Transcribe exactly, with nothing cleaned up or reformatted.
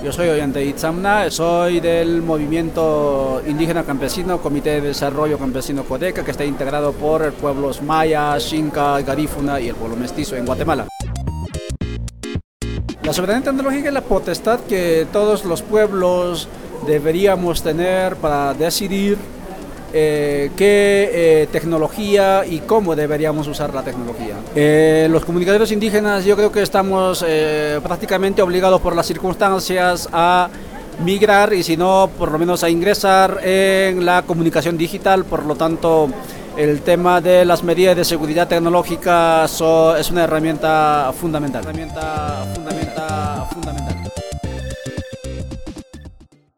Yo soy Ollanta Itzamna, soy del movimiento indígena campesino, Comité de Desarrollo Campesino Codeca, que está integrado por pueblos maya, xinca, garífuna y el pueblo mestizo en Guatemala. La soberanía tecnológica es la potestad que todos los pueblos deberíamos tener para decidir eh, qué eh, tecnología y cómo deberíamos usar la tecnología. Eh, los comunicadores indígenas, yo creo que estamos eh, prácticamente obligados por las circunstancias a migrar y si no, por lo menos a ingresar en la comunicación digital. Por lo tanto, el tema de las medidas de seguridad tecnológica so, es una herramienta fundamental. Herramienta fundamental, fundamental.